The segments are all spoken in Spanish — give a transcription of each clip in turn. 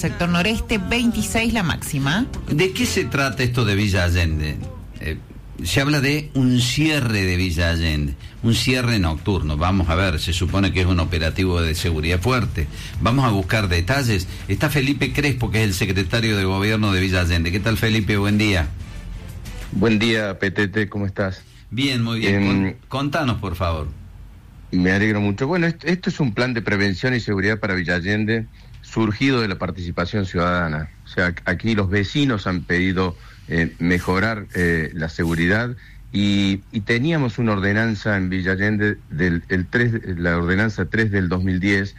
sector noreste, 26 la máxima. ¿De qué se trata esto de Villa Allende? Se habla de un cierre de Villa Allende, un cierre nocturno. Vamos a ver, se supone que es un operativo de seguridad fuerte. Vamos a buscar detalles. Está Felipe Crespo, que es el secretario de Gobierno de Villa Allende. ¿Qué tal, Felipe? Buen día. Buen día, Petete, ¿cómo estás? Bien, muy bien. Contanos, por favor. Me alegro mucho. Bueno, esto es un plan de prevención y seguridad para Villa Allende surgido de la participación ciudadana. O sea, aquí los vecinos han pedido mejorar la seguridad y teníamos una ordenanza en Villa Allende, la ordenanza 3 del 2010,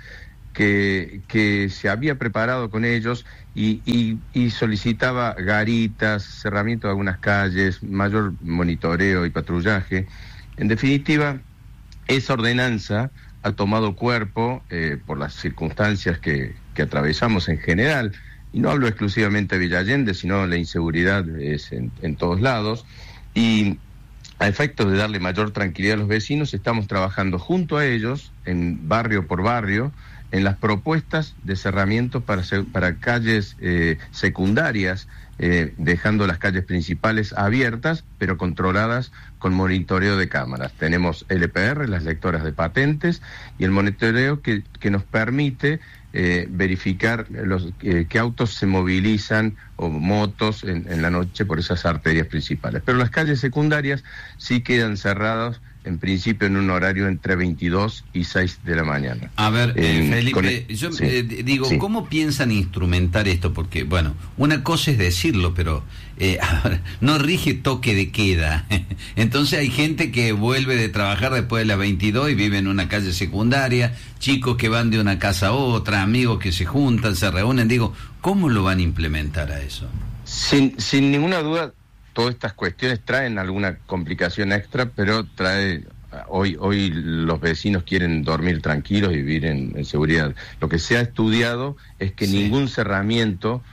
que se había preparado con ellos y solicitaba garitas, cerramiento de algunas calles, mayor monitoreo y patrullaje. En definitiva, esa ordenanza ha tomado cuerpo por las circunstancias que atravesamos en general, y no hablo exclusivamente de Villa Allende, sino la inseguridad es en todos lados, y a efectos de darle mayor tranquilidad a los vecinos, estamos trabajando junto a ellos, en barrio por barrio, en las propuestas de cerramiento para calles secundarias, dejando las calles principales abiertas, pero controladas con monitoreo de cámaras. Tenemos LPR, las lectoras de patentes, y el monitoreo que nos permite verificar qué autos se movilizan o motos en la noche por esas arterias principales. Pero las calles secundarias sí quedan cerradas en principio en un horario entre 22 y 6 de la mañana. A ver, Felipe, digo, sí. ¿Cómo piensan instrumentar esto? Porque, bueno, una cosa es decirlo, pero ahora, no rige toque de queda. Entonces hay gente que vuelve de trabajar después de las 22 y vive en una calle secundaria, chicos que van de una casa a otra, amigos que se juntan, se reúnen. Digo, ¿cómo lo van a implementar a eso? Sin ninguna duda, todas estas cuestiones traen alguna complicación extra, pero hoy los vecinos quieren dormir tranquilos y vivir en seguridad. Lo que se ha estudiado es que ningún cerramiento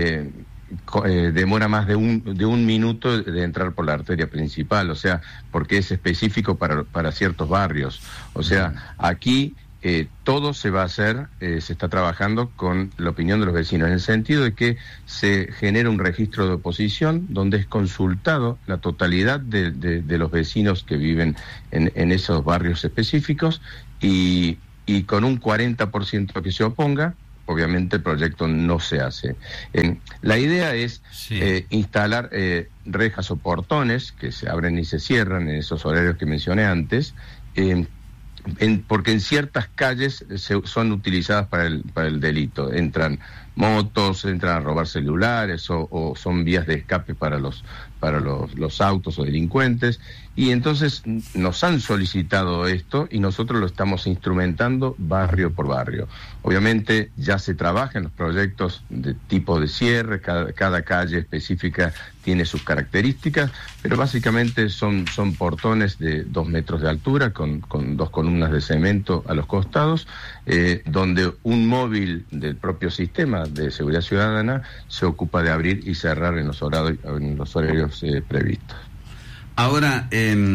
demora más de un minuto de entrar por la arteria principal, o sea, porque es específico para ciertos barrios. O sea, aquí todo se va a hacer, se está trabajando con la opinión de los vecinos, en el sentido de que se genera un registro de oposición donde es consultado la totalidad de los vecinos que viven en esos barrios específicos, y con un 40% que se oponga, obviamente el proyecto no se hace. La idea es instalar rejas o portones que se abren y se cierran en esos horarios que mencioné antes, porque en ciertas calles son utilizadas para el delito. Entran motos, entran a robar celulares o son vías de escape para los autos o delincuentes, y entonces nos han solicitado esto y nosotros lo estamos instrumentando barrio por barrio. Obviamente ya se trabaja en los proyectos de tipo de cierre, cada calle específica tiene sus características, pero básicamente son portones de 2 metros de altura con 2 columnas de cemento a los costados, donde un móvil del propio sistema de seguridad ciudadana se ocupa de abrir y cerrar en los horarios previstos. Ahora,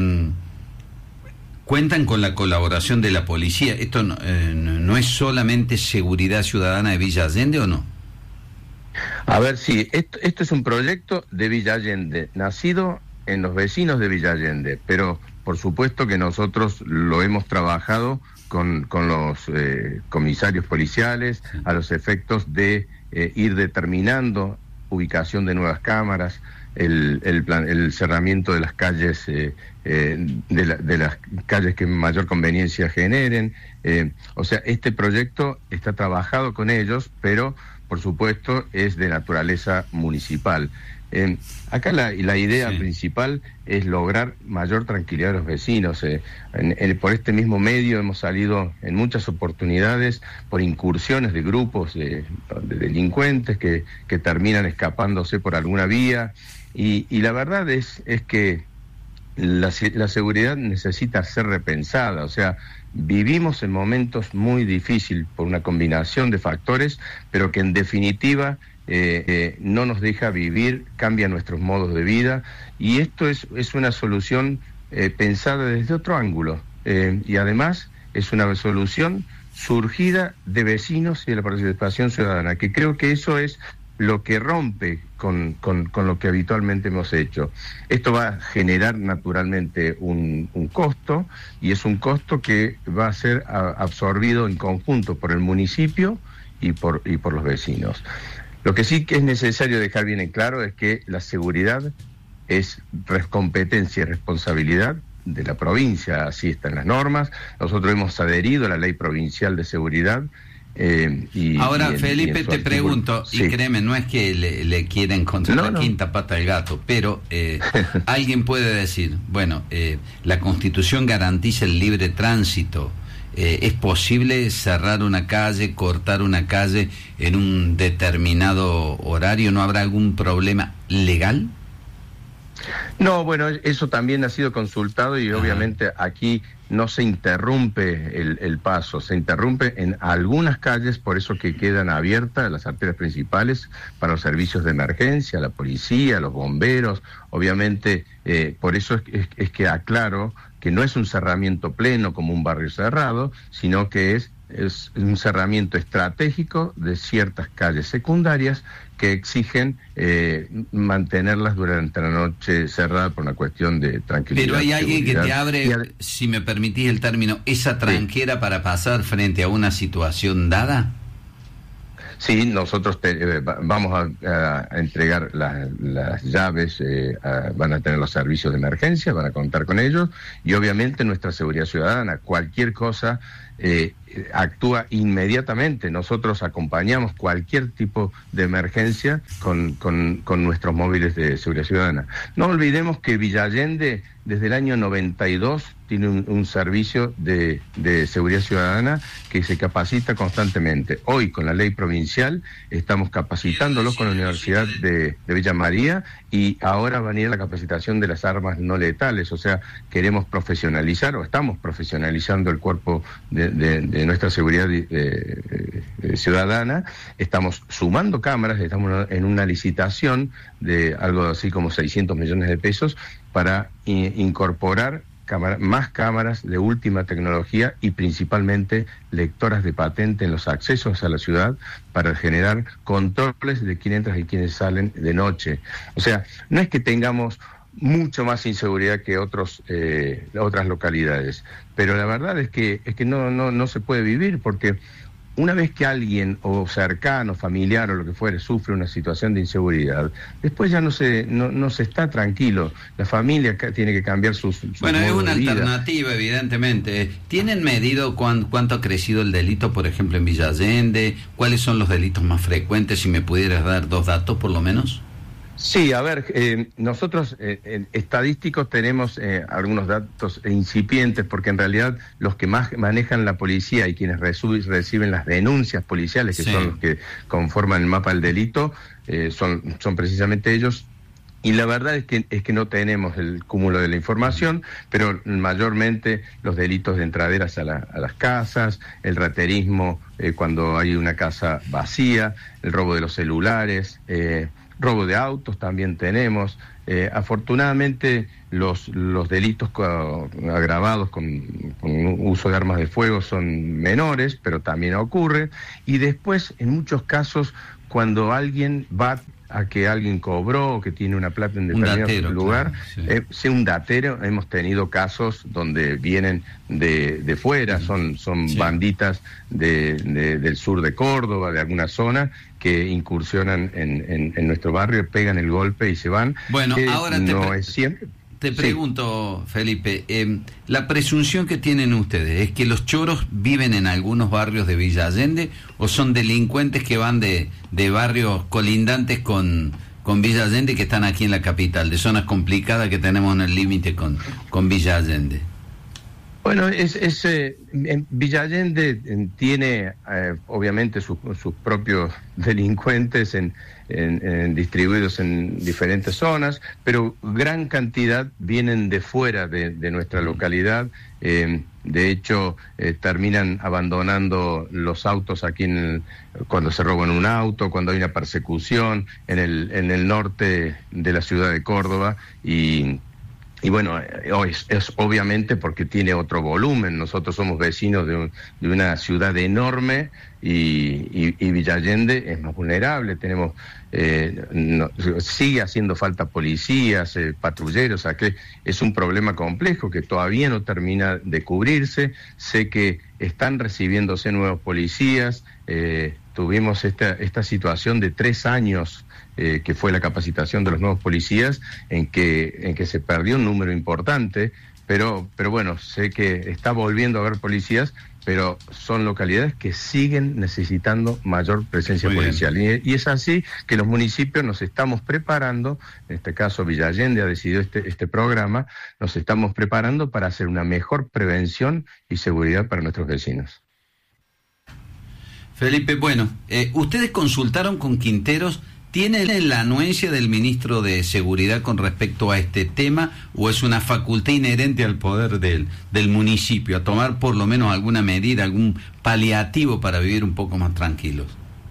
¿cuentan con la colaboración de la policía? ¿Esto no es solamente seguridad ciudadana de Villa Allende o no? A ver, sí, esto es un proyecto de Villa Allende, nacido en los vecinos de Villa Allende, pero por supuesto que nosotros lo hemos trabajado con los comisarios policiales a los efectos de ir determinando ubicación de nuevas cámaras, el cerramiento de las calles, de las calles que mayor conveniencia generen. O sea, este proyecto está trabajado con ellos, pero por supuesto es de naturaleza municipal. Acá la idea principal es lograr mayor tranquilidad a los vecinos. Por este mismo medio hemos salido en muchas oportunidades por incursiones de grupos de delincuentes que terminan escapándose por alguna vía, y la verdad es que la seguridad necesita ser repensada. O sea, vivimos en momentos muy difíciles por una combinación de factores, pero que en definitiva no nos deja vivir, cambia nuestros modos de vida, y esto es una solución pensada desde otro ángulo, y además es una solución surgida de vecinos y de la participación ciudadana, que creo que eso es lo que rompe con lo que habitualmente hemos hecho. Esto va a generar naturalmente un costo, y es un costo que va a ser absorbido en conjunto por el municipio y por los vecinos. Lo que sí que es necesario dejar bien en claro es que la seguridad es competencia y responsabilidad de la provincia, así está en las normas. Nosotros hemos adherido a la Ley Provincial de Seguridad. Ahora, Felipe, te pregunto, sí. Y créeme, no es que le quiera encontrar la quinta pata al gato, pero alguien puede decir, bueno, la Constitución garantiza el libre tránsito. ¿Es posible cerrar una calle, cortar una calle en un determinado horario? ¿No habrá algún problema legal? No, bueno, eso también ha sido consultado y obviamente aquí no se interrumpe el paso, se interrumpe en algunas calles, por eso que quedan abiertas las arterias principales para los servicios de emergencia, la policía, los bomberos, obviamente, por eso es que aclaro que no es un cerramiento pleno como un barrio cerrado, sino que es un cerramiento estratégico de ciertas calles secundarias que exigen mantenerlas durante la noche cerrada por una cuestión de tranquilidad. Pero hay alguien que te abre, si me permitís el término, esa tranquera para pasar frente a una situación dada. Sí, nosotros vamos a entregar las llaves, van a tener los servicios de emergencia, van a contar con ellos, y obviamente nuestra seguridad ciudadana, cualquier cosa, actúa inmediatamente. Nosotros acompañamos cualquier tipo de emergencia con nuestros móviles de seguridad ciudadana. No olvidemos que Villa Allende desde el año 92 tiene un servicio de seguridad ciudadana que se capacita constantemente. Hoy, con la ley provincial, estamos capacitándolos con la Universidad de Villa María, y ahora va a venir la capacitación de las armas no letales. O sea, queremos profesionalizar, o estamos profesionalizando el cuerpo de nuestra seguridad ciudadana. Estamos sumando cámaras, estamos en una licitación de algo así como 600 millones de pesos para incorporar más cámaras de última tecnología y principalmente lectoras de patente en los accesos a la ciudad para generar controles de quién entra y quiénes salen de noche. O sea, no es que tengamos mucho más inseguridad que otras localidades, pero la verdad es que no se puede vivir, porque una vez que alguien, o cercano, familiar o lo que fuere, sufre una situación de inseguridad, después ya no se está tranquilo. La familia tiene que cambiar su Bueno, es una vida. alternativa, evidentemente. ¿Tienen medido cuánto ha crecido el delito, por ejemplo, en Villa Allende? ¿Cuáles son los delitos más frecuentes? Si me pudieras dar 2 datos, por lo menos. Sí, a ver, nosotros estadísticos tenemos algunos datos incipientes, porque en realidad los que más manejan la policía y quienes reciben las denuncias policiales, que son los que conforman el mapa del delito, son precisamente ellos. Y la verdad es que no tenemos el cúmulo de la información, pero mayormente los delitos de entraderas a las casas, el raterismo cuando hay una casa vacía, el robo de los celulares, robo de autos también tenemos. Afortunadamente los delitos agravados con uso de armas de fuego son menores, pero también ocurre. Y después, en muchos casos, cuando alguien va a que alguien cobró o que tiene una plata en determinado lugar, claro, sí. Un datero, hemos tenido casos donde vienen de fuera, son banditas del sur de Córdoba, de alguna zona, que incursionan en nuestro barrio, pegan el golpe y se van. Bueno, ahora es siempre. Te pregunto, Felipe, la presunción que tienen ustedes, ¿es que los choros viven en algunos barrios de Villa Allende o son delincuentes que van de barrios colindantes con Villa Allende, que están aquí en la capital, de zonas complicadas que tenemos en el límite con Villa Allende? Bueno, Villa Allende tiene obviamente sus propios delincuentes distribuidos en diferentes zonas, pero gran cantidad vienen de fuera de nuestra localidad. De hecho, terminan abandonando los autos aquí cuando se roban un auto, cuando hay una persecución en el norte de la ciudad de Córdoba, y Y bueno, es obviamente porque tiene otro volumen. Nosotros somos vecinos de una ciudad enorme y Villa Allende es más vulnerable. Tenemos sigue haciendo falta policías, patrulleros, o sea que es un problema complejo que todavía no termina de cubrirse. Sé que están recibiéndose nuevos policías. Tuvimos esta situación de 3 años que fue la capacitación de los nuevos policías, en que se perdió un número importante, pero bueno, sé que está volviendo a haber policías, pero son localidades que siguen necesitando mayor presencia policial. Y es así que los municipios nos estamos preparando, en este caso Villa Allende ha decidido este programa, nos estamos preparando para hacer una mejor prevención y seguridad para nuestros vecinos. Felipe, bueno, ustedes consultaron con Quinteros. ¿Tienen la anuencia del ministro de Seguridad con respecto a este tema o es una facultad inherente al poder del municipio a tomar por lo menos alguna medida, algún paliativo para vivir un poco más tranquilos?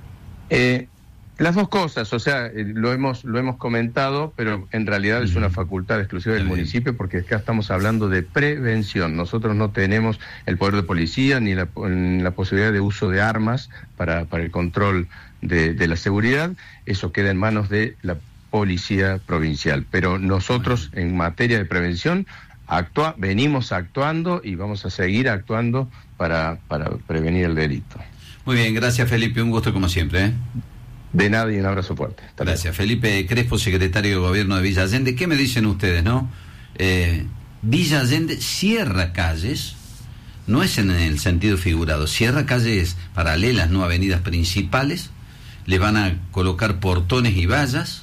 Las dos cosas, o sea, lo hemos comentado, pero en realidad es una facultad exclusiva del municipio porque acá estamos hablando de prevención. Nosotros no tenemos el poder de policía ni la posibilidad de uso de armas para el control de la seguridad. Eso queda en manos de la policía provincial. Pero nosotros en materia de prevención venimos actuando y vamos a seguir actuando para prevenir el delito. Muy bien, gracias Felipe, un gusto como siempre. De nada y un abrazo fuerte. Gracias. Felipe Crespo, secretario de Gobierno de Villa Allende. ¿Qué me dicen ustedes, no? Villa Allende cierra calles, no es en el sentido figurado, cierra calles paralelas, no avenidas principales, le van a colocar portones y vallas,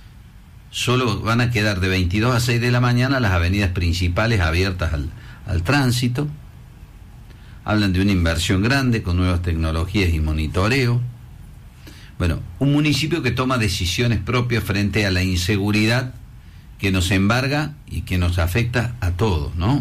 solo van a quedar de 22 a 6 de la mañana las avenidas principales abiertas al tránsito. Hablan de una inversión grande con nuevas tecnologías y monitoreo. Bueno, un municipio que toma decisiones propias frente a la inseguridad que nos embarga y que nos afecta a todos, ¿no?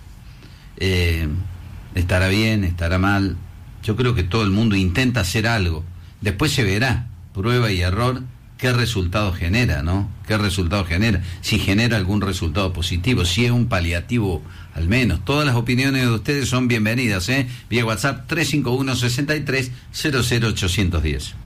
Estará bien, estará mal. Yo creo que todo el mundo intenta hacer algo. Después se verá, prueba y error, qué resultado genera, ¿no? ¿Qué resultado genera? Si genera algún resultado positivo, si es un paliativo al menos. Todas las opiniones de ustedes son bienvenidas, Vía WhatsApp 351-63-00810.